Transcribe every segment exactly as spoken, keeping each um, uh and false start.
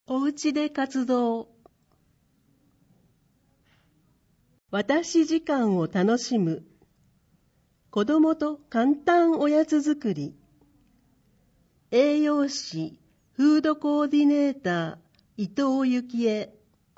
おうちで活動。私時間を楽しむ。子供と簡単おやつ作り。栄養士、フードコーディネーター、伊藤幸恵。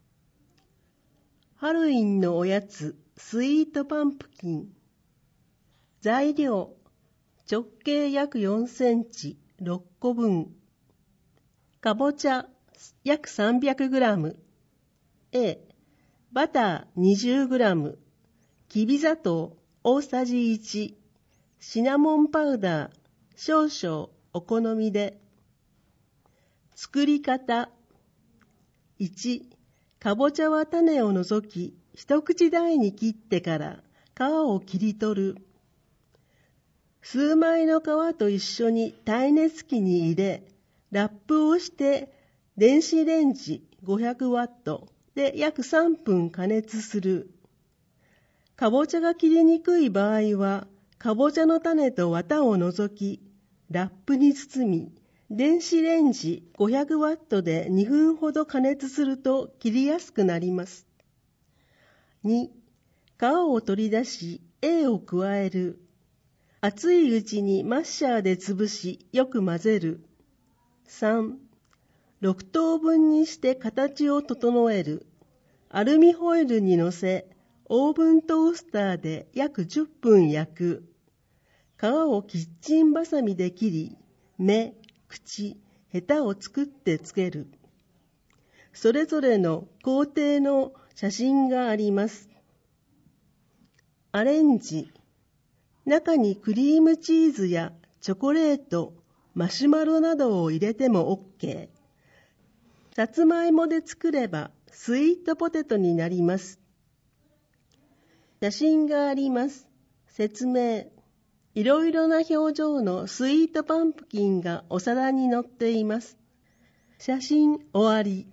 ハロウィンのおやつ、スイートパンプキン。材料、直径約よんセンチ、ろっこぶん。かぼちゃ、約 さんびゃくグラム。A、バター にじゅうグラム。きび砂糖大さじいち。シナモンパウダー少々お好みで。作り方。いち、かぼちゃは種を除き、一口大に切ってから皮を切り取る。数枚の皮と一緒に耐熱器に入れ、ラップをして電子レンジごひゃくワットで約さんぷん加熱する。かぼちゃが切りにくい場合は、かぼちゃの種と綿を除き、ラップに包み、電子レンジごひゃくワットでにふんほど加熱すると切りやすくなります。に、皮を取り出し、A を加える。熱いうちにマッシャーで潰し、よく混ぜる。さん、ろくとうぶんにして形を整える。アルミホイルにのせ、オーブントースターで約じゅっぷん焼く。皮をキッチンバサミで切り、目、口、ヘタを作ってつける。それぞれの工程の写真があります。アレンジ。中にクリームチーズやチョコレート、マシュマロなどを入れても OK。さつまいもで作ればスイートポテトになります。写真があります。説明。いろいろな表情のスイートパンプキンがお皿に載っています。写真終わり。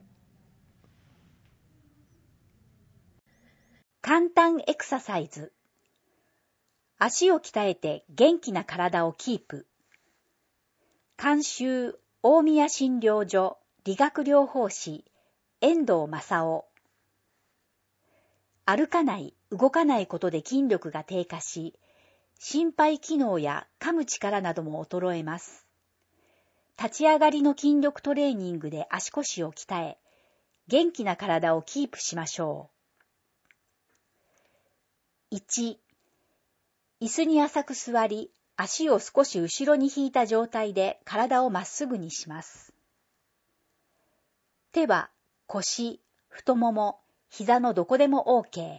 簡単エクササイズ。足を鍛えて元気な体をキープ。監修、大宮診療所理学療法士、遠藤正夫。歩かない、動かないことで筋力が低下し、心肺機能や噛む力なども衰えます。立ち上がりの筋力トレーニングで足腰を鍛え、元気な体をキープしましょう。いち、椅子に浅く座り、足を少し後ろに引いた状態で体をまっすぐにします。手は腰、太もも、膝のどこでも OK。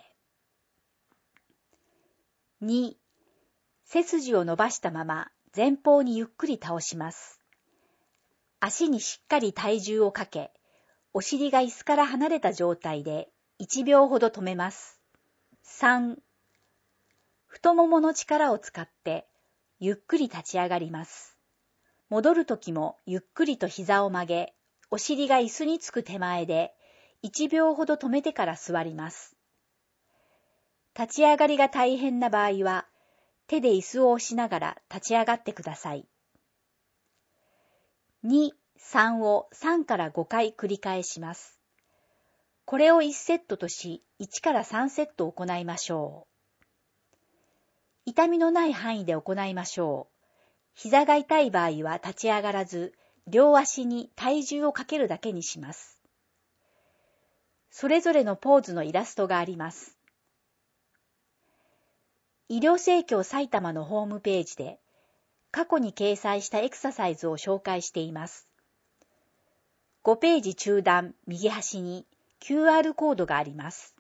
に、背筋を伸ばしたまま前方にゆっくり倒します。足にしっかり体重をかけ、お尻が椅子から離れた状態でいちびょうほど止めます。さん、太ももの力を使ってゆっくり立ち上がります。戻るときもゆっくりと膝を曲げ、お尻が椅子につく手前でいちびょうほど止めてから座ります。立ち上がりが大変な場合は、手で椅子を押しながら立ち上がってください。に、さんをさんからごかい繰り返します。これをいちセットとし、いちからさんセット行いましょう。痛みのない範囲で行いましょう。膝が痛い場合は立ち上がらず、両足に体重をかけるだけにします。それぞれのポーズのイラストがあります。医療生協埼玉のホームページで、過去に掲載したエクササイズを紹介しています。ごページ中段右端に キューアール コードがあります。